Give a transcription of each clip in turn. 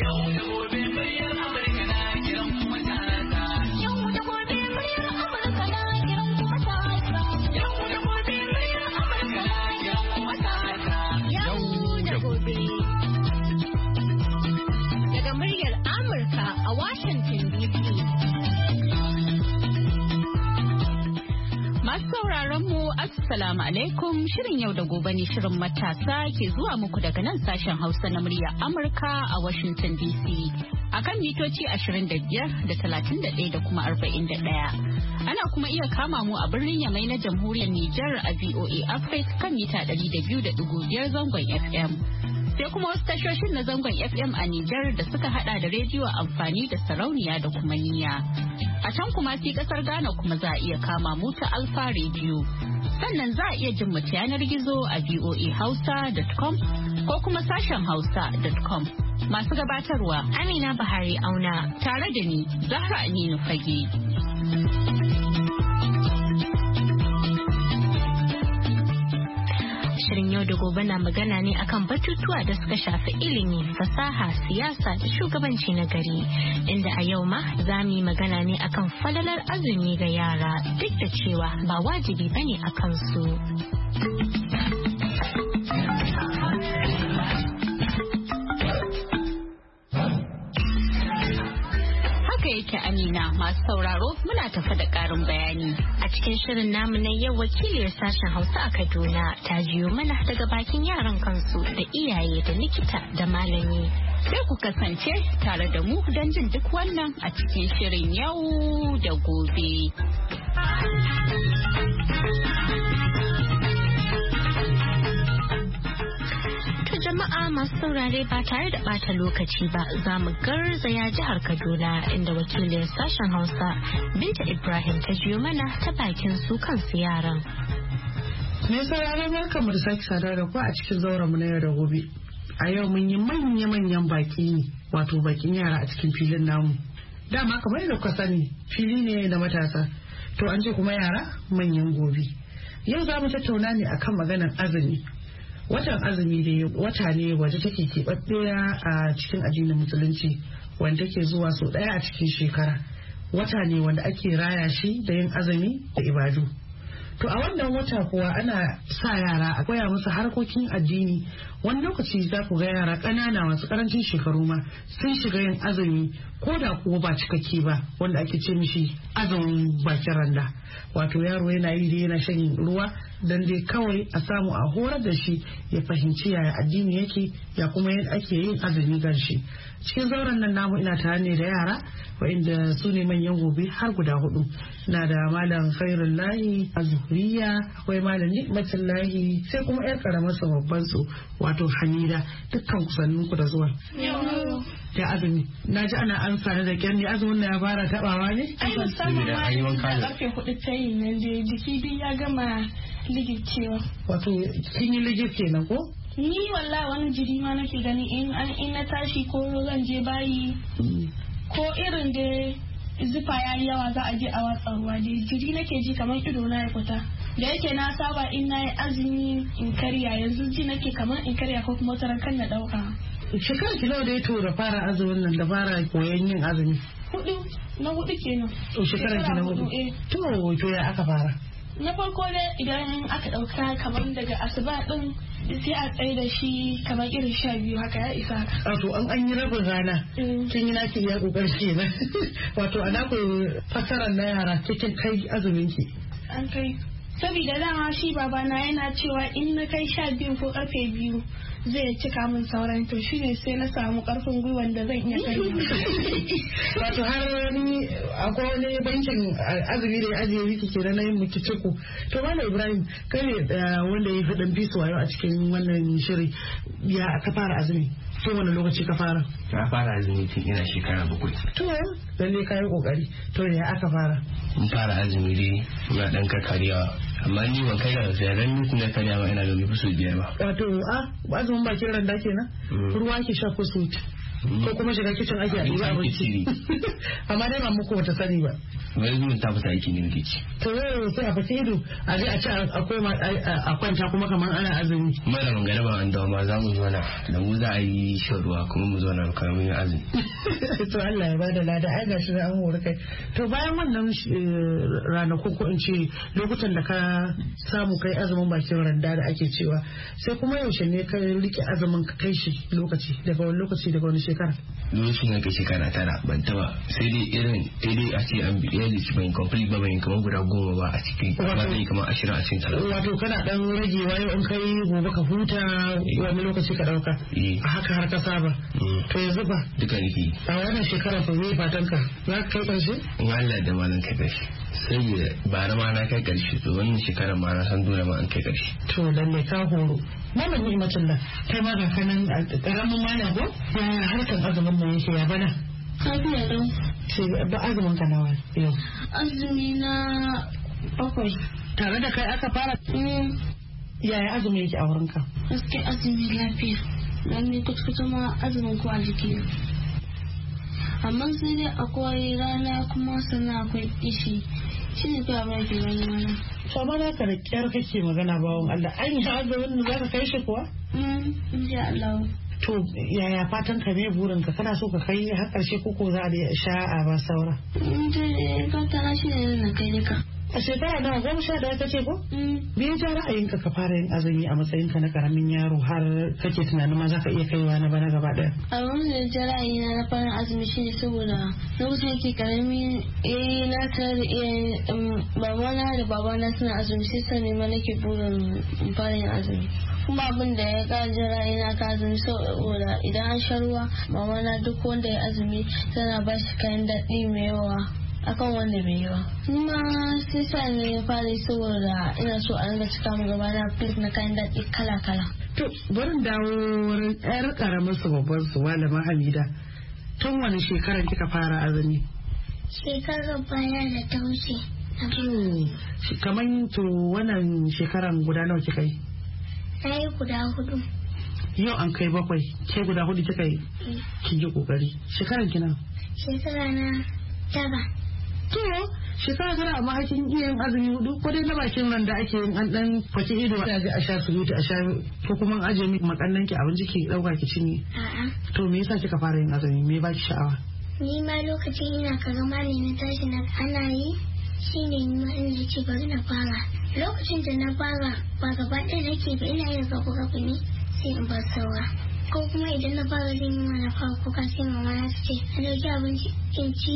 Assalamu alaikum, shirin yau da gobe ne shirin matasa ke zuwa muku daga nan sashen Hausa na murya Amurka a Washington DC akan mitoci 25 da 31 da kuma 41. Ana kuma iya kama mu a birnin Yamai na Jamhuriyar Nijar a VOA Africa kan mita 200.5 zangon FM. Sai kuma wasu tashoshin na zangon FM a Nijar da suka hada da rediyo amfani da sarauniya da kuma niyya. A can kuma sai kasar Ghana kuma za a iya kama mu ta Alfa Radio. Sannan za a iya jin mu ta yanar gizo a voahausa.com ko kuma sashen hausa.com. Masu gabatarwa Amina Bahari Auna tare da ni Zahra Aminu Fage. Shirin yau da gobe na magana ne akan batutuwa da suka shafi ilimi, fasaha, siyasa da shugabanci na gari. Inda a yau ma za mu yi magana ne akan falalar azumi ga yara duk da cewa ba wajibi bane a kansu. Yake Amina, masu sauraro muna tafa da ƙarin bayani. A cikin shirin namu na yau wakiliyar sashen Hausa a Kaduna ta jiyo mana daga bakin yaran kansu da iyaye da likita da malami. Sai ku kasance tare da mu don jin duk wannan a cikin shirin yau da gobe. Jama'a masu saurare ba tare da bata lokaci ba za mu garzaya jihar Kaduna inda wakiliyar sashen Hausa Binta Ibrahim ta jiyo mana ta bakin su kansu yaran. Me sauraro barkamu da sake sada da ku a cikin zauren mu na yau da gobe. A yau mun yi manya-manyan baki ne, wato bakin yara a cikin filin namu. Dama kamar yadda kuka sani fili ne na matasa. To an ce kuma yara manyan gobe. Yau za mu tattauna ne akan maganar azumi. Watan azumi da wata ne waje take keɓaɓɓiya a cikin addinin musulunci wanda take zuwa sau ɗaya a cikin shekara. Wata ne wanda ake raya shi da yin azumi da ibadu. To a wannan wata kuwa ana sa yara a koya musu harkokin addini. Wani lokaci za ku ga yara ƙanana masu ƙarancin shekaru ma sun shiga yin azumi ko da kuwa ba cikakke ba wanda ake ce mishi azumin bakin randa. Wato yaro yana yi da yana shan ruwa don dai kawai a samu a horar da shi ya fahimci yaya addini yake ya kuma ake yin azumi gan shi. Cikin zauren nan namu ina tare ne da yara wa'inda su ne manyan gobe har guda 4. Na da malam Khairullahi Azhuriya, akwai malam Ni'matullahi, sai kuma yar karamar sa babban su wato Hamida. Dukkan kusannin ku da zuwa. Da azumi. Na ji ana amsa da kyan ne azumin na ya fara tabawa ne? Ai musamman ma da karfe 4 ta yi nan da jiki biyu ya gama ligicewa. Wato kin yi ligif kenan ko? Ni wallahi wani jiri ma nake gani in na tashi ko zan je bayi ko irin da zufa ya yi yawa za a je a watsa ruwa dai jiri nake ji kamar ido na ya fita. Da yake na saba in na yi azumi in karya yanzu ji nake kamar in karya ko kuma wata kan na dauka. Shekarar kilo da ya tura fara azumin nan da fara koyon yin azumi. 4 kenan. To shekarar ki na 4. To ya aka fara? Na farko dai idan aka dauka kamar daga asuba din sai a tsaye da shi kamar irin 12 haka ya isa haka. Wato an yi rabin rana. Kin yi naki ya kokar kenan. Wato ana ku fasaran na yara cikin kai azumin ki. An kai. Saboda dama shi babana yana cewa in na kai 12 ko karfe 2 zai cika min sauran to shine sai na samu karfin gwiwan da zan iya karya. Wato har wani akwai wani bankin azumi da ya ajiye miki kenan na yin miki ciko. To Malam Ibrahim kai ne wanda ya fi dan bisu wayo a cikin wannan shiri ya ka fara azumi. To wani lokaci ka fara? Na fara azumi tun ina shekara 7. To lalle ka yi kokari. To ya aka fara? Mun fara azumi dai muna dan karyawa. Amma ni ban kai da sai ran ni na karya ma ina da bai fusu biyar ba. Wato azumin bakin randa kenan? Ruwa ke sha ko suti? ko kuma shiga kicin ake a ɗiba abinci amma dai mamu ko bata sani ba wani zuwan ta fita aiki ne muke ci to sai a fita ido a je a ci a kwanta kuma kamar ana azumi mara mangana ba an dawo ma za mu zo na da mu za a yi shan ruwa kuma mu zo na kamar yin azumi to Allah ya bada lada ai ga shi an hori kai to bayan wannan ranakun ko in ce lokutan da ka samu kai azumin bakin randa da ake cewa sai kuma yaushe ne ka rike azumin ka kai shi daga wani lokaci daga wani shekara lokacin da kai shekara tara ban taba sai dai a ce an biya da shi ban complete ba ban kamar guda 10 ba a cikin ba zai kamar 20 a cikin talatin wato kana dan ragewa yau in kai gobe ka huta wani lokaci ka dauka a haka har ka saba to yanzu ba duka nake a wannan shekara fa zai fatan ka za ka kai karshe in Allah da malan kai karshe sai bara ma na kai karshe to wannan shekarar ma na san dole ma an kai karshe to lalle ka horo malam ni'matin Allah kai ma ga kanan karamin mana ko ya harkan azumin mu yake ya bana Kafiya don. Ce ba azumin ka nawa yau. Azumi na 7. Tare da kai aka fara? Yaya azumi yake a wurinka? Gaske azumi lafiya. Dan ni kuta ma azumin ko a jiki. Amma sai dai akwai rana kuma sannan akwai ishi. Shi ne kawai mai ke wani mana. Sama na ka da kyar kake magana bawon Allah. An yi azumin da za ka kai shi kuwa? Insha Allah. To yaya fatan ka ne burin ka kana so ka kai har karshe koko za a sha a ba saura? Fata na shi ne na kai duka. A shekara nawa 11 kace ko? Me ya ja ra'ayinka ka fara yin azumi a matsayin ka na karamin yaro har kake tunanin ma za ka iya kaiwa na bana gaba daya? A wani da ja ra'ayina na fara azumi shi ne saboda lokacin yake karami na tare da iyayen mamana da babana suna azumi sai sani ma nake burin fara yin azumi. Kuma abin da ya ƙara jin ra'ayina ka azumi saboda idan an sha ruwa mamana duk wanda ya azumi tana ba shi kayan daɗi mai yawa akan wanda bai yi ba. Kuma sai sa ne ya fara saboda ina so a ringa cika mu gaba na plate na kayan daɗi kala-kala. To barin dawo wurin ƴar ƙaramar su babban su Malama Hamida. Tun wani shekarar kika fara azumi? Shekarar baya da ta wuce. Kamar to wannan shekaran guda nawa kika yi? Na yi guda 4. Yau an kai 7, ke guda 4 kika yi? Kin yi kokari. Shekaran kina? Shekara na 9. To shekara tara amma hakin iya yin azumi 4 ko dai na bakin nan da ake yin an dan faki ido a sha surutu a sha ko kuma an aje miki makannan ki abinci ki dauka ki cinye. A'a. To me yasa kika fara yin azumi me baki sha'awa? Ni ma lokacin ina kaga malami tashi na ana yi shine ni ma ina ce bari na fara. Lokacin da na fara ba gaba ɗaya nake ba ina yin gaba ne sai in bar saura. Ko kuma idan na fara jin yunwa na fara kuka sai mama na ce a dauki abinci in ci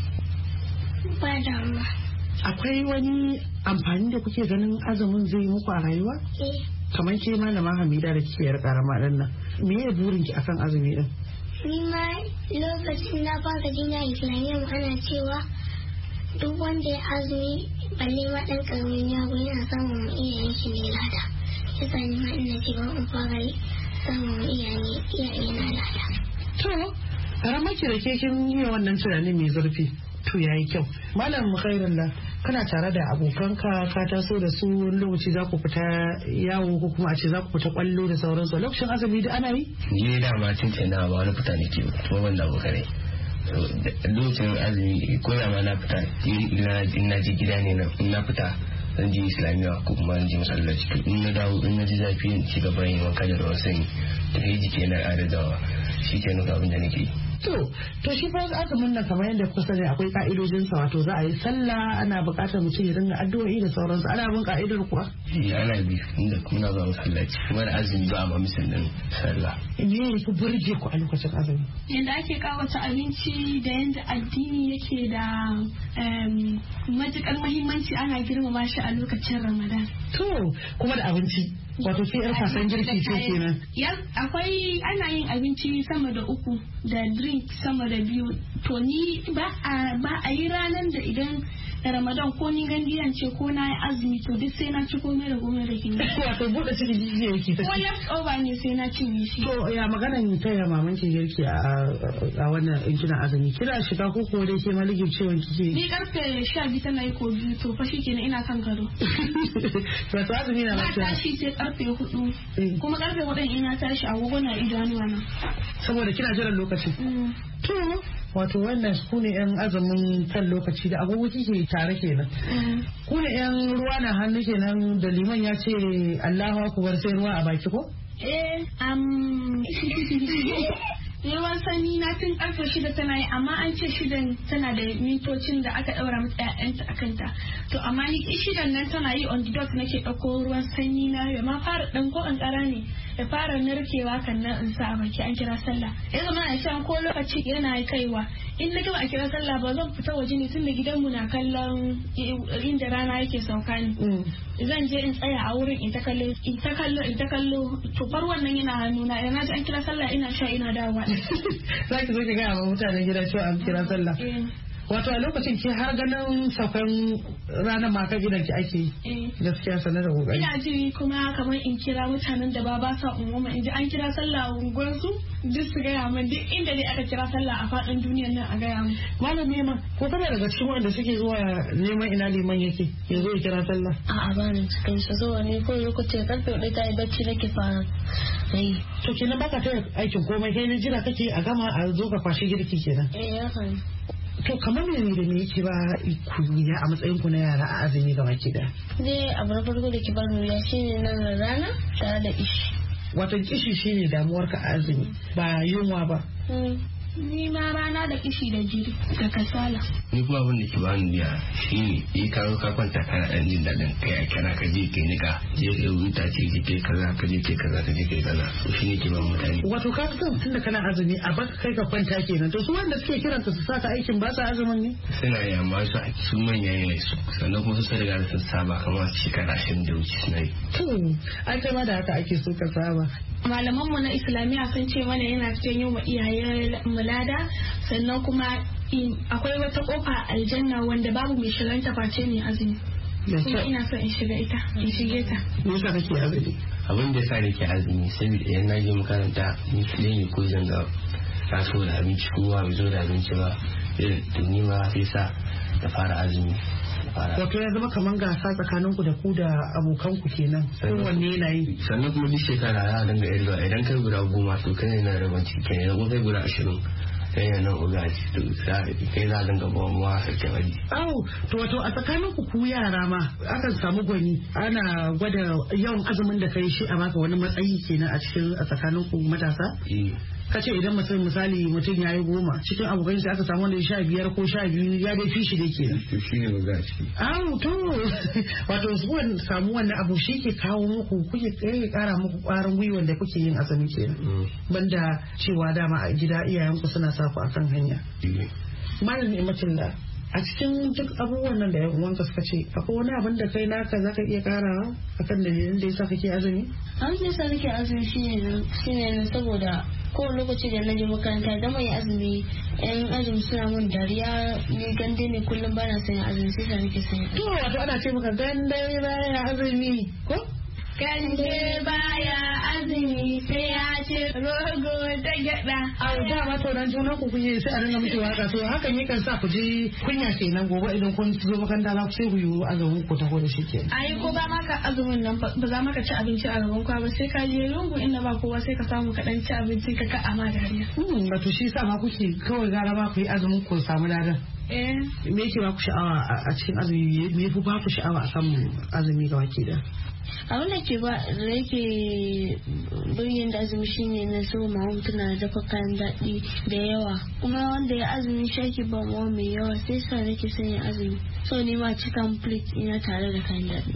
ba damuwa. Akwai wani amfani da kuke ganin azumin zai muku a rayuwa? Kamar ke Malama Hamida da kike yar karama din nan. Me ya burin ki akan azumi din? Ni ma lokacin na fara jina Islamiyya ana cewa duk wanda ya azumi balle ma dan karamin yaro yana samun iyayen shi ne lada. Yasa ni ma ina ce ba in fara samun iyaye na lada. To, karamar ki da ke kin yi wannan tunanin mai zurfi. To yayi kyau. Malam Khairullah kana tare da abokanka ka taso da su lokaci za ku fita yawo ko kuma a ce za ku fita kwallo da sauransu lokacin azumi da ana yi? Ni da ma tun na ba wani fita nake ba kuma ban da abokanai. Lokacin azumi ko da ma na fita in na je gida ne in na fita zan je Islamiyya ko kuma zan je masallaci to in na dawo in na ji zafi in ci gaba yin wanka da ruwan sanyi to sai jiki na adadawa shi ke nuka abin da nake yi. To shi fa azumin nan kamar yadda kuka sani akwai ka'idojin sa wato za a yi sallah ana buƙatar mutum ya dinga addu'o'i da sauransu ana bin ka'idar kuwa. Ana bi inda kuma zuwa masallaci kuma da azumi ba a ma misalin sallah. Me ya fi burge ku a lokacin azumi? Yadda ake kawata abinci da yadda addini yake da matukar muhimmanci ana girmama shi a lokacin Ramadan. To kuma da abinci. Wato sai yar kasan girki ce kenan. Akwai ana yin abinci sama da 3 da drink sama da 2 to ni ba a yi ranar da idan Ramadan ko ni gandiyan ce ko na yi azumi to duk sai na ci komai da komai da kin wato bude ciki jijiya yake ta ko left over ne sai na cinye shi. To ya maganan ta ya maman ki girki a wannan in kina azumi kina shiga ko dai ke maligin ciwon kike ni karfe 12 tana yi ko biyu to fa shikenan ina kan gado. Wato azumi na lafiya. Na tashi sai karfe 4 kuma karfe 4 ina tashi agogo na idanuwa na. Saboda kina jiran lokaci. To wato wannan ku ne yan azumin kan lokaci da agogo kike tare kenan. Ku ne yan ruwa na hannu kenan da liman ya ce Allahu akbar sai ruwa a baki ko? Ruwan sanyi na tun karfe 6 tana yi amma an ce 6 tana da mitocin da aka daura mata ƴaƴanta a kanta to amma ni 6 nan tana yi on the dot nake ɗauko ruwan sanyi na ya ma fara ɗan ko ƙanƙara ne ya fara narkewa kan nan in sa a baki an kira sallah ya zama a shan ko lokaci yana kaiwa in na gaba a kira sallah ba zan fita waje ne tun da gidanmu na kallon inda rana yake sauka ne zan je in tsaya a wurin in ta kallo to bar wannan yana hannuna yana ji an kira sallah ina sha ina dawowa za ki zo ki gaya wa mutanen gida cewa an kira sallah. Wato a lokacin ki har ganin saukan ranar maka gidan ki ake gaskiya sanar da kokari. Ina ji kuma kamar in kira mutanen da ba sa umuma in ji an kira sallah a unguwar su duk su gaya min duk inda dai aka kira sallah a faɗin duniyar nan a gaya min. Malam Neman ko kana daga cikin wanda suke zuwa neman ina liman yake ya zo ya kira sallah? A'a ba ni cikin su zuwa ne ko lokacin karfe 1 ta yi bacci nake fara. To kenan baka ta aikin komai kai ne jira kake a gama a zo ka kwashi girki kenan. Ya kan. To kamar me da me yake ba ku ya a matsayin ku na yara a azumi ga baki da? Dai abu na farko da ke bar mu ya shine nan rana tare da ishi. Wato kishi shine damuwar ka a azumi ba yunwa ba. Ni ma rana da kishi da jiri da kasala. Ni kuma abin da ke bani biya shine ka kwanta kana dan jin daɗin kai a kira ka je kai nika je ka wuta ce je kai kaza ka je kai kaza ka je kai kaza to shine ke ba mutane. Wato ka san tunda kana azumi a baka kai ka kwanta kenan to su wanda suke kiran su saka aikin ba sa azumin ne? Suna yi amma su manya ne su sannan kuma su riga da sun saba kamar shekara 20 da wuce suna yi. To an kai ma da haka ake so ka saba. Malamanmu na Islamiyya sun ce mana yana cikin yin wa iyaye mulada sannan kuma akwai wata kofa aljanna wanda babu mai shiganta face mai azumi. Kuma ina so in shige ta. Me yasa kake azumi? Abin da yasa nake azumi saboda idan na je makaranta ni kadai ne ko zanga taso da abinci kowa bai zo da abinci ba irin tuni ma sai sa da fara azumi. Wato ya zama kamar gasa tsakanin ku da ku da abokan ku kenan kowanne yana yi. Sannan kuma duk shekara za a dinga irga idan kai guda 10 to kai ne na rabon ciki ne ko kai guda 20 kai ne nan uga ci to kai za a dinga bawa mu a sarki wani. To wato a tsakanin ku yara ma akan samu gwani ana gwada yawan azumin da kai shi a baka wani matsayi kenan a tsakanin ku matasa? Kace idan misali mutum ya yi 10 cikin abokan shi aka samu wanda 15 ko 12 ya dai fi shi dai kenan. To shi ne ba shi. To wato su samu wannan abu shi ke kawo muku kuke kara muku kwarin gwiwa da kuke yin azumi kenan. Banda cewa dama a gida iyayenku suna sa ku akan hanya. Malam Imatullah a cikin duk abubuwan nan da yan uwanka suka ce akwai wani abin da kai naka zaka iya karawa akan dalilin da yasa kake azumi? An ce sa nake azumi shine saboda kowane lokaci da na je makaranta da mai azumi yan azumi suna mun dariya ni gande ne kullum bana son azumi sai sa nake son. To wato ana ce maka gande baya azumi ko? Gande baya azumi sai ya ce rogo da gyada. A da ma to dan juna ku kuke sai a ringa miki waka to hakan yakan sa ku ji kunya kenan gobe idan kun zo makaranta za ku sai ku yi azumin ku taho da shi kenan. Ai ko ba maka azumin nan ba za maka ci abinci a gaban kwa ba sai ka je lungu inda ba kowa sai ka samu ka dan ci abinci ka ama dariya. Wato shi sa ma kuke kawai gara ba ku yi azumin ku samu ladan. Me yake ba ku sha'awa a cikin azumi me yafi ba ku sha'awa a kan azumi ga baki da? Abin da ke ba da yake buryin da azumi shine na so ma mutum na dafa kayan daɗi da yawa kuma wanda ya azumi shaki ba ma mai yawa sai sa nake son yin azumi so ni ma ci complete ina tare da kayan daɗi.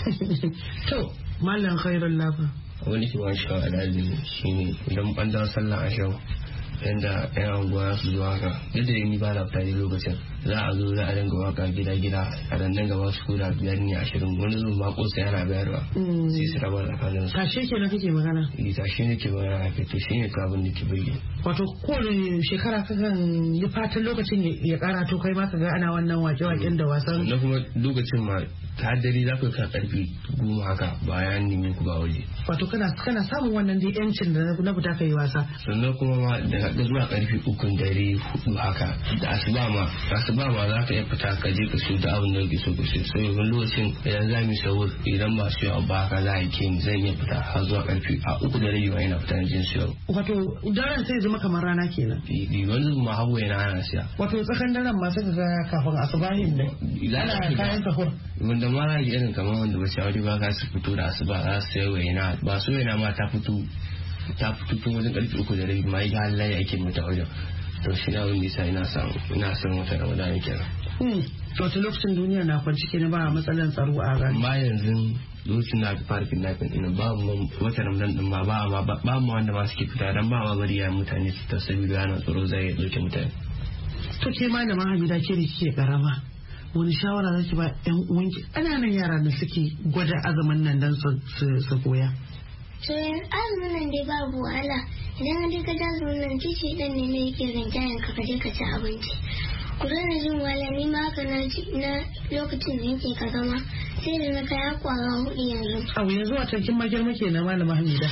To Mallam Khairul Lafa. Wani ke ba sha'awa da azumi shine idan an dawo sallah a shau yanda yan anguwa su zuwa haka duk da ni ba na fita ne lokacin za a zo za a dinga waka gida a dandan gaba su kula 5 ne 20 wani zuwa ma kosa yana bayarwa sai su raba tsakanin su. Tashe kenan kake magana? Tashe ne ke magana haka to shi ne kabin da ke bayyana. Wato kowane shekara kakan yi fatan lokacin ya kara to kai ma ka ga ana wannan wake-waken da wasan. Na kuma lokacin ma ta dare za ku ka karfi 10 haka bayan nemi ku ba waje. Wato kana samun wannan dai yancin da na fita kai wasa. Sannan kuma ma daga zuwa karfe 3 dare 4 haka da asuba ma za ka iya fita ka je ka siyo da abin da kake so ka siyo. Sai wani lokacin idan za mu sahur idan ba siyo abu haka za a ke ni zan iya fita har zuwa karfe 3 da rabi ina fita jin siyo. Wato daren sai zama kamar rana kenan. Wani ma hawo yana ana siya. Wato tsakan daren ma sai ka ga kafin asubahin da ana kayan sahur. Wanda ma na irin kamar wanda ba shawari ba ka su fito da asuba za su sayo waina ba so yana ma ta fito tun wajen karfe 3 da rabi ma yi halaye ake mata wajen. To shi na wani nisa ina son wata Ramadan kenan. Wato lokacin duniya na kwanci kenan ba matsalar tsaro a gani. Amma yanzu lokacin na ta fara kidnapping ɗin ba mu wata Ramadan ɗin ma ba mu wanda ma suke fita dan ba ma bari ya mutane su ta saboda yana tsaro zai ya ɗauke mutane. To ke malama Hamida ke da kike karama wani shawara zaki ba yan uwanki ƙananan yara da suke gwada azumin nan dan su koya? To azumin nan dai babu wahala idan dai ka azumin nan kici dan ne yake rinjayen ka je ka ci abinci. Ku daina jin wahala ni ma haka na lokacin da yake ka zama sai da na kai kwara 4 yanzu. Abu yanzu a cikin magirma ke na malama Hamida.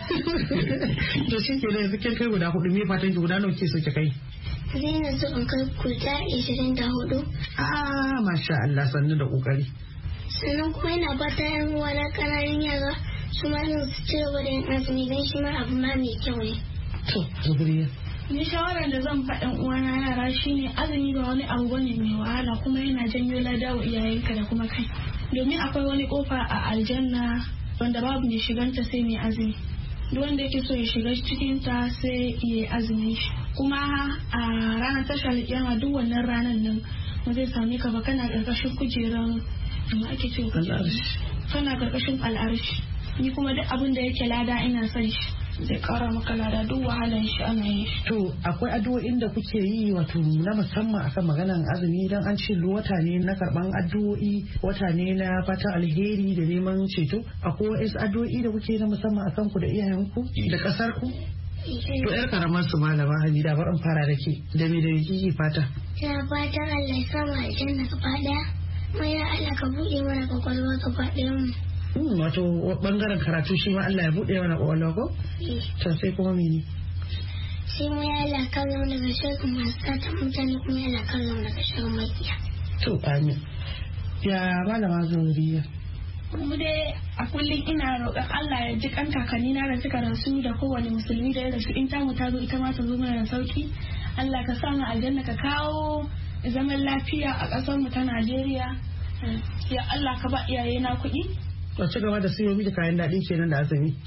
To shi ke da yanzu kin kai guda 4 me fatan ki guda nawa ke so ki kai? Zai na so in kai guda 24. Masha Allah sannu da kokari. Sannan kuma yana fata yan uwa na ƙananan yara su ma yin su ci gaba da yin azumi don shi ma abu ma mai kyau ne. To Zubriya. Ni shawarar da zan faɗin uwana yara shine azumi ba wani abu bane mai wahala kuma yana janyo lada wa iyayenka da kuma kai. Domin akwai wani kofa a aljanna wanda babu mai shiganta sai mai azumi. Duk wanda yake so ya shiga cikin ta sai ya azumi shi. Kuma a ranar tashar kiyama duk wannan ranar nan ba zai same ka ba kana karkashin kujeran amma ake ce kana karkashin al'arshi. Ni kuma duk abin da yake lada ina son shi zai kara maka lada duk wahalan shi ana yi. To akwai addu'o'in da kuke yi wato na musamman akan maganan azumi dan an ce wata ne na karban addu'o'i wata ne na fatan alheri da neman ceto akwai wasu addu'o'i da kuke na musamman akan ku da iyayenku da kasar ku? To yar karamar su malama Hamida bar in fara da ke da me da kike fata? Ina fatan Allah ya sama aljanna gaba daya. Mai Allah ka buɗe mana kwakwalwa gaba ɗayan mu. Wato bangaren karatu shi ma Allah ya buɗe mana kwakwalwa ko? To sai kuma mene? Sai mu ya Allah kallon daga shirin masu sata mutane kuma ya Allah kallon daga shirin makiya. To amin. Ya malama Zuriya. Mu dai a kullum ina roƙon Allah ya ji kan kakanni na da suka rasu da kowane musulmi da ya rasu in tamu ta zo ita ma ta zo mana da sauki. Allah ka sa mu aljanna ka kawo zaman lafiya a ƙasar mu ta Najeriya. Ya Allah ka ba iyaye na kuɗi. To ci gaba da siyo miki kayan daɗi kenan da azumi.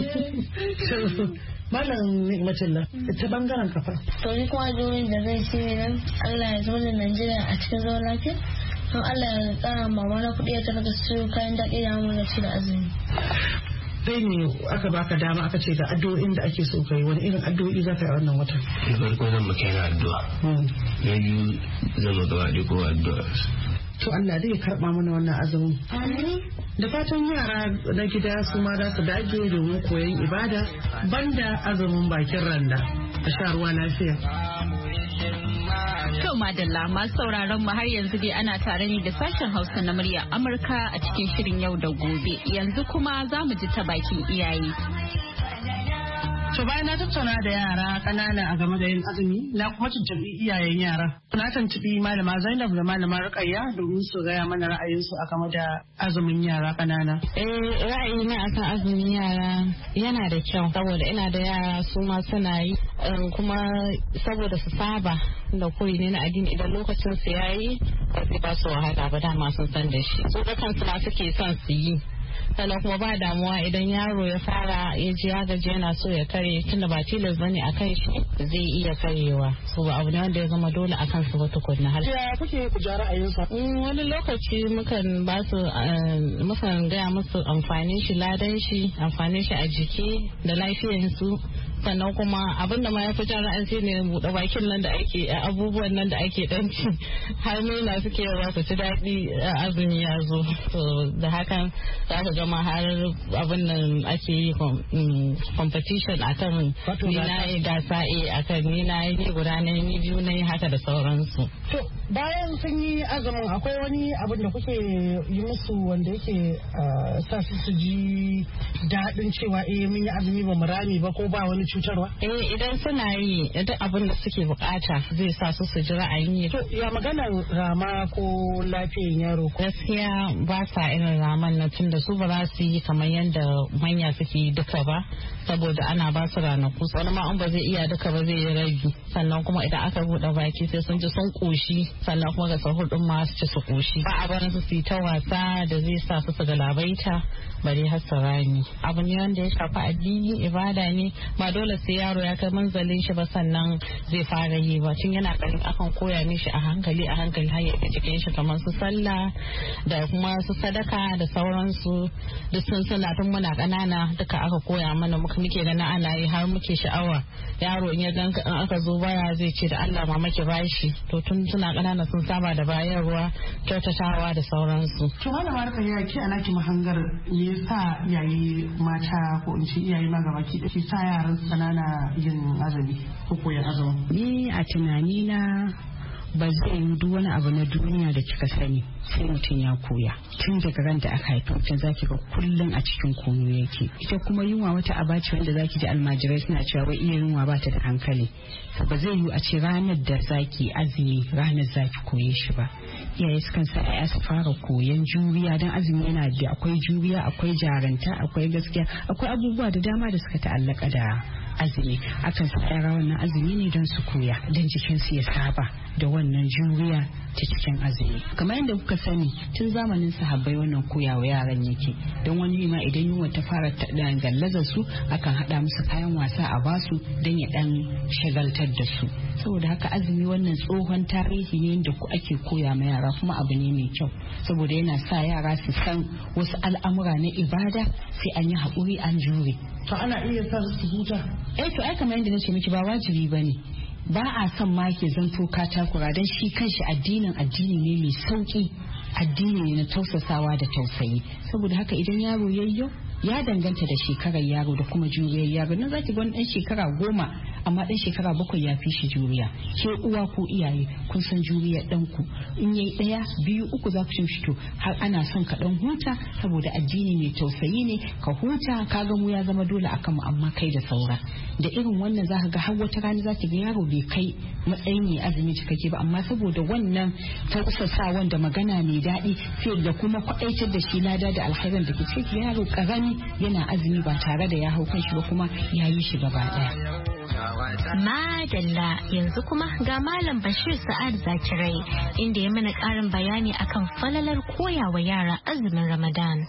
Malam Ni'matullah ta bangaren kafa. To ni kuma addu'o'in da zai ce nan Allah ya zama da Najeriya a cikin zaman lafiya. Don Allah ya tsara mama na kuɗi ya tarka siyo kayan daɗi da mu da ci da azumi. Sai ne aka baka dama aka ce da addu'o'in da ake so kai wani irin addu'o'i za ka yi a wannan watan? Da farko zan maka yana addu'a. Na biyu zan maka waɗe ko addu'a. To Allah zai karɓa mana wannan azumin. Da fatan yara na gida su ma za su dage domin koyon ibada banda azumin bakin randa a sha ruwa lafiya. To madalla masu sauraron mu har yanzu dai ana tare ne da sashen Hausa na murya Amurka a cikin shirin yau da gobe. Yanzu kuma za mu ji ta bakin iyaye. To bayan na tattauna da yara ƙanana a game da yin azumi na kuma tuntuɓi iyayen yara. Na tuntuɓi malama Zainab da malama Rukayya domin su gaya mana ra'ayinsu a game da azumin yara ƙanana. Ra'ayina akan azumin yara yana da kyau saboda ina da yara su ma suna yi kuma saboda su saba da koyi ne na addini idan lokacin su yayi ba su wahala ba dama sun san da shi. Su da kansu ma suke son su yi. Sannan kuma ba damuwa idan yaro ya fara ya ji ya gaji yana so ya kare tunda ba tilas bane a kan shi zai iya karewa so ba abu ne wanda ya zama dole a kan su ba tukunna har ya kuke ku ja ra'ayinsa wani lokaci mukan ba su mukan gaya musu amfanin shi ladan shi amfanin shi a jiki da lafiyar su sannan kuma abin da ma ya fi jan ra'ayi shine buɗe bakin nan da ake abubuwan nan da ake dan ci har nuna suke yawa su ci daɗi azumi ya zo to da hakan za ka gama har abin nan ake yi competition akan ni na yi gasa akan ni na yi guda na yi biyu na yi haka da sauransu. To bayan sun yi azumin akwai wani abin da kuke yi musu wanda yake sa su ji daɗin cewa mun yi azumi ba mu rami ba ko ba wani cutarwa? Idan suna yi duk abin da suke bukata zai sa su ji ra'ayin yi. To ya maganar rama ko lafiyan yaro? Gaskiya ba sa irin raman na tun da su ba za su yi kamar yadda manya suke yi duka ba saboda ana ba su ranaku wani ma an ba zai iya duka ba zai yi ragi sannan kuma idan aka buɗe baki sai sun ji sun koshi sannan kuma ga sahur din ma su ci su koshi ba a barin su yi ta wasa da zai sa su galabaita bare har su rani abu ne wanda ya shafi addini ibada ne ba dole sai yaro ya kai manzalin shi ba sannan zai fara yi ba tun yana ƙarin akan koya mishi a hankali har ya ga cikin shi kamar su sallah da kuma su sadaka da sauransu duk sun suna tun muna ƙanana duka aka koya mana muke ganin ana yi har muke sha'awa yaro in ya gan in aka zo baya zai ce da Allah mama ki bashi to tun suna ƙanana sun saba da bayarwa kyautatawa da sauransu. To malama Rukka ya ki ana ki mahangar me yasa iyaye mata ko in ce iyaye ma gaba ki sa yaran ƙanana yin azumi ko koyan azumi? Ni a tunani na ba zai yi duk wani abu na duniya da kika sani sai mutum ya koya tun daga ran da aka haifi mutum zaki ga kullum a cikin koyo yake ita kuma yunwa wata abaci wanda zaki ji almajirai suna cewa wai iya yunwa ba ta da hankali ba zai yi a ce ranar da zaki azumi ranar zaki koye shi ba iyaye sukan sa ya su fara koyan juriya dan azumi yana da akwai juriya akwai jaranta akwai gaskiya akwai abubuwa da dama da suka ta'allaka da azumi akan sa yara wannan azumi ne don su koya don jikinsu ya saba da wannan juriya ta cikin azumi kamar yadda kuka sani tun zamanin sahabbai wannan koyawa yaran yake don wani ma idan yunwa ta fara gallazar su akan hada musu kayan wasa a basu don ya dan shagaltar da su saboda haka azumi wannan tsohon tarihi ne da ake koya ma yara kuma abu ne mai kyau saboda yana sa yara su san wasu al'amura na ibada sai an yi haƙuri an jure. To ana iya sa su huta? To ai kamar yadda nace miki ba wajibi bane. Ba a son ma ke zanto ka takura don shi kanshi addini ne mai sauki addini ne na tausasawa da tausayi saboda haka idan yaro yayyo ya danganta da shekarar yaro da kuma juriyar yaro nan zaki ga wani dan shekara 10 amma dan shekara 7 ya fi shi juriya ke uwa ko iyaye kun san juriyar ɗanku in yayi 1 2 3 za ku cin shi to har ana son ka dan huta saboda addini mai tausayi ne ka huta ka ga mu ya zama dole akan mu amma kai da saura da irin wannan za ka ga har wata rana za ki ga yaro bai kai matsayin mai azumi cikakke ba amma saboda wannan tausasa wanda magana mai daɗi sai da kuma kwaɗaitar da shi lada da alkhairan da ke cikin yaro karami yana azumi ba tare da ya hau kanshi ba kuma ya yi shi gaba ɗaya. Madalla yanzu kuma ga Malam Bashir Sa'ad Zakirai inda ya mana ƙarin bayani akan falalar koyawa yara azumin Ramadan.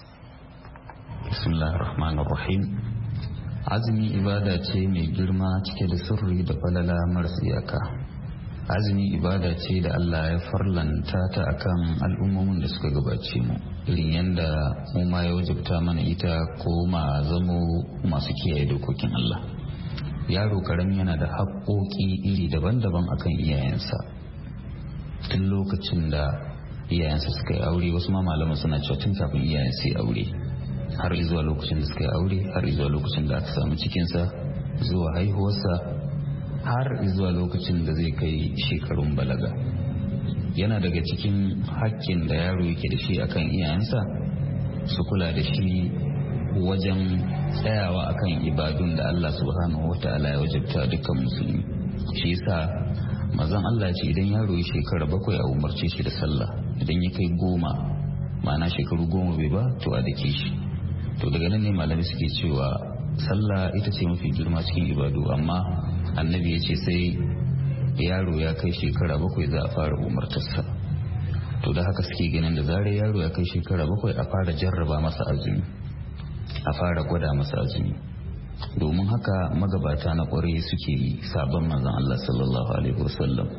Bismillahirrahmanirrahim. Azumi ibada ce mai girma cike da sirri da falala marasa iyaka. Azumi ibada ce da Allah ya farlanta ta akan al'ummomin da suka gabace mu irin yadda mu ma ya wajabta mana ita ko ma zamo masu kiyaye dokokin Allah. Yaro karami yana da haƙoƙi iri daban-daban akan iyayensa tun lokacin da iyayensa suka yi aure wasu ma malaman suna cewa tun kafin iyayen su yi aure har zuwa lokacin da suka yi aure har zuwa lokacin da aka samu cikinsa zuwa haihuwarsa har zuwa lokacin da zai kai shekarun balaga. Yana daga cikin haƙƙin da yaro yake da shi akan iyayensa su kula da shi wajen tsayawa akan ibadun da Allah subhanahu wataala ya wajabta dukkan musulmi. Shi yasa mazan Allah ce idan yaro ya shekara 7 a umarce shi da sallah idan ya kai 10 ma'ana shekaru 10 bai ba to a dake shi. To daga nan ne malami suke cewa sallah ita ce mafi girma cikin ibadu amma annabi ya ce sai yaro ya kai shekara 7 za a fara umartarsa. To da haka suke ganin da zarar yaro ya kai shekara 7 a fara jarraba masa azumi a fara gwada masa azumi domin haka magabata na kwarai suke yi sabon manzon Allah sallallahu alaihi wasallam.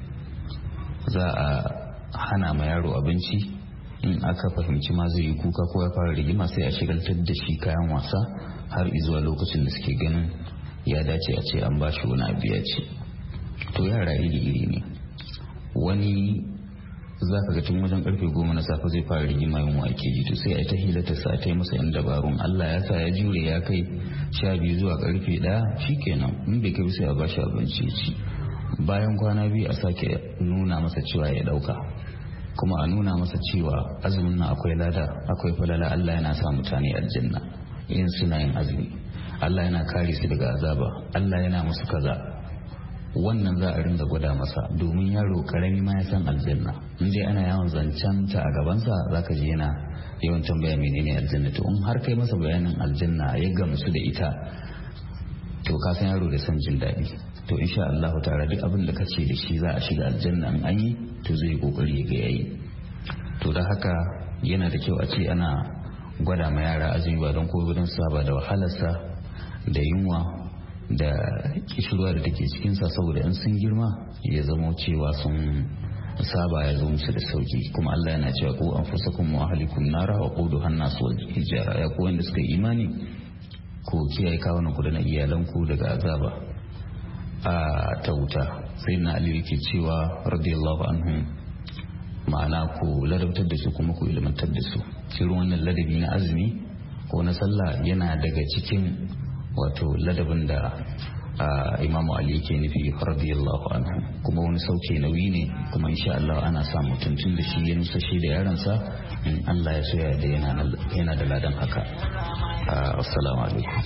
Za a hana ma yaro abinci in aka fahimci ma zai yi kuka ko ya fara rigima sai a shigaltar da shi kayan wasa har zuwa lokacin da suke ganin ya dace a ce an ba shi wani abu ya ci. To yara iri-iri ne, wani za ka ga tun wajen karfe 10 na safe zai fara rigima yin wake ji, to sai a ta hilata sa ta yi masa yan dabarun, Allah ya sa ya jure ya kai 12 zuwa karfe 1 shikenan, in bai kai sai a ba shi abinci ya ci. Bayan kwana 2 a sake nuna masa cewa ya dauka, kuma a nuna masa cewa azumin nan akwai lada, akwai falala, Allah yana sa mutane aljanna in suna yin azumi, Allah yana kare su daga azaba, Allah yana musu kaza. Wannan za a ringa gwada masa domin yaro karami ma ya san aljanna. In dai ana yawan zancen ta a gabansa zaka ji yana yawan tambaya menene aljanna, to in har kai masa bayanin aljanna ya gamsu da ita, to ka san yaro da san jin daɗi. To insha Allah ta'ala duk abin da kace da shi za a shiga aljanna in an yi, to zai kokari ga yayi. To da haka yana da kyau a ce ana gwada ma yara azumi ba don ko don saba da wahalarsa da yunwa da kishirwa da take cikinsa, saboda in sun girma ya zama cewa sun saba ya zo musu da sauki. Kuma Allah yana cewa ku anfusakum wa ahlikum nara wa quduha an-nas wal hijara, ya ku wanda suka imani ku kiyaye kawunan ku da na iyalanku daga azaba ta wuta. Sai na Ali yake cewa radiyallahu anhu, ma'ana ku ladabtar da su kuma ku ilmantar da su. Shirin wannan ladabi na azumi ko na sallah yana daga cikin wato ladabin da Imamu Ali yake nufi radiyallahu anhu, kuma wani sauke nauyi ne, kuma insha Allah ana sa mutuntun da shi ya nusa shi da yaransa, in Allah ya so ya da yana da ladan haka. Assalamu alaikum.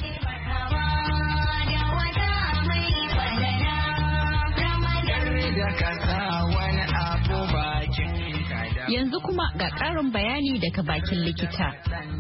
Yanzu kuma ga ƙarin bayani daga bakin likita.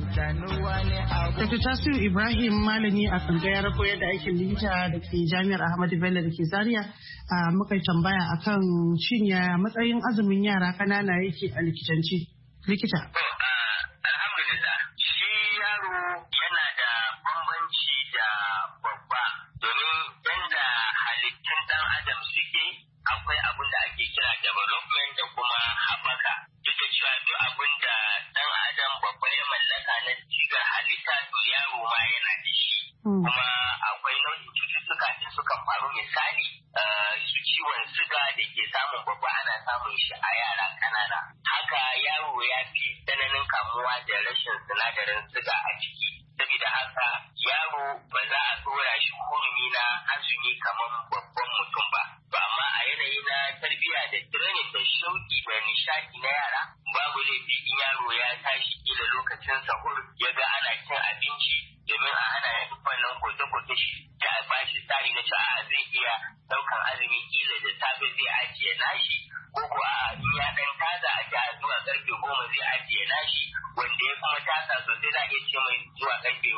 Dr. Tasiru Ibrahim, malami a tsangayar koyar da aikin likita da ke Jami'ar Ahmadu Bello da ke Zaria, muka tambaya akan shin ya matsayin azumin yara ƙanana yake a likitanci. Likita. Alhamdulillah, shi yaro yana da bambanci da babba, domin yadda halittun ɗan adam suke akwai abin da ake kira development da kuma haɓaka. Duk da cewa duk abin da ɗan adam babba ya mallaka na cigar halitta, to yaro ma yana da shi. Kuma akwai nau'in cututtuka da suka faru, misali su ciwon siga da ke samun babba ana samun shi a yara ƙanana. Haka yaro ya fi tsananin kamuwa da rashin sinadarin siga a ciki. Saboda haka yaro ba za a tsora shi hurumi na azumi kamar babban mutum ba. Amma a yanayi na tarbiyya da training da shauki da nishadi na yara, babu laifi in yaro ya tashi kila lokacin sahur ya ga ana cin abinci, domin a hana ya duk wannan koke-koke shi da a bashi tsari na cewa zai iya daukan azumi, kila da safe zai ajiye nashi, ko kuwa in ya dan taza a jiya zuwa karfe 10 zai ajiye nashi, wanda ya kuma tasa sosai za a iya ce mai zuwa karfe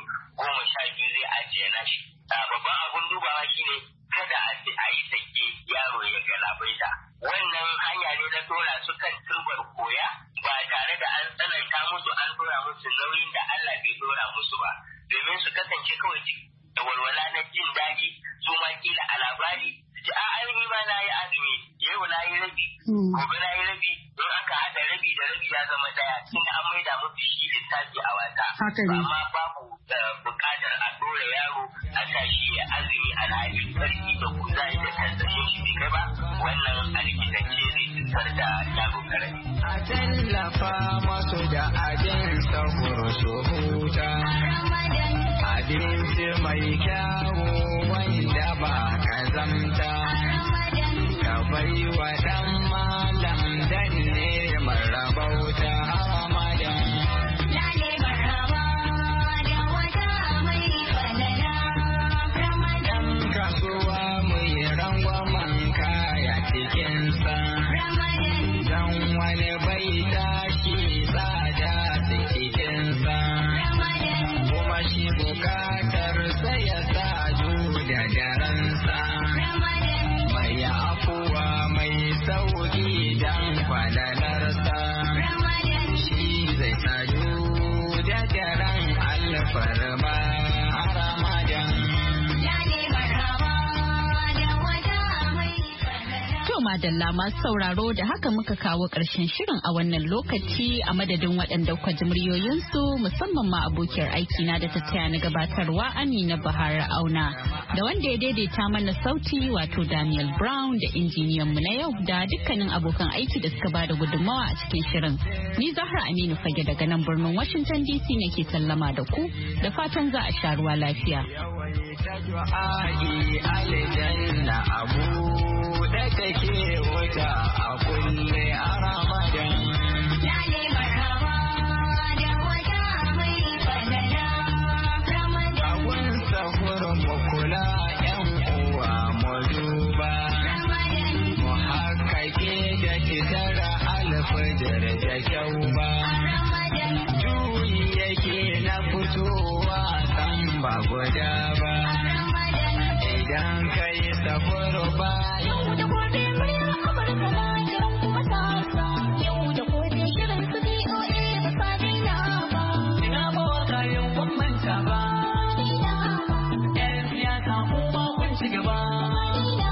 12 zai ajiye nashi. Babban abun dubawa shine kada a yi sake yaro ya galabaita. Wannan hanya ne na dora su kan turbar koya ba tare da an tsananta musu, an dora musu nauyin da Allah bai dora musu ba, domin su kasance kawai da walwala na jin daɗi. Su ma kila a labari su ce ainihi ma na yi azumi, yau na yi rabi, gobe na yi rabi, don aka haɗa rabi da rabi ya zama daya, tun an maida musu shi littafi a wata. Amma babu buƙatar a dora yaro a tashi ya azumi alhali karfi da kuzari da tansashin shi bai kai ba. Wannan a likitance zai cutar da yaro karami. A tallafa masu da abin sahur su huta, abinci mai kyawu wanda ba kazamta, ka bai wa ɗan malam dan ne marabauta Ramadan. Kasuwa mai rangwamen kaya cikinsa, don wani bai tashi tsada cikinsa, kuma shi bukatar sai ya sadu da daransa, mai afuwa mai madalla masu sauraro da haka muka kawo ƙarshen shirin a wannan lokaci a madadin waɗanda kuka ji muryoyinsu musamman ma abokiyar aikina da ta taya na gabatarwa Amina Bahara Auna da wanda ya daidaita mana sauti wato Daniel Brown da injiniyan mu na yau da dukkanin abokan aiki da suka bada gudunmawa a cikin shirin. Ni Zahra Aminu Fage daga nan birnin Washington DC nake sallama da ku da fatan za a sha ruwa lafiya. Da take wuta a kulle a Ramadan. Lale marhaba da wata mai fadala Ramadan. Abun sahurin mu kula yan uwa mu duba. Ramadan. Mu haƙaƙe da fitar alfajir da kyau ba. Ramadan. Juyi yake na fitowa san ba guda ba. Ramadan. Idan kai sahur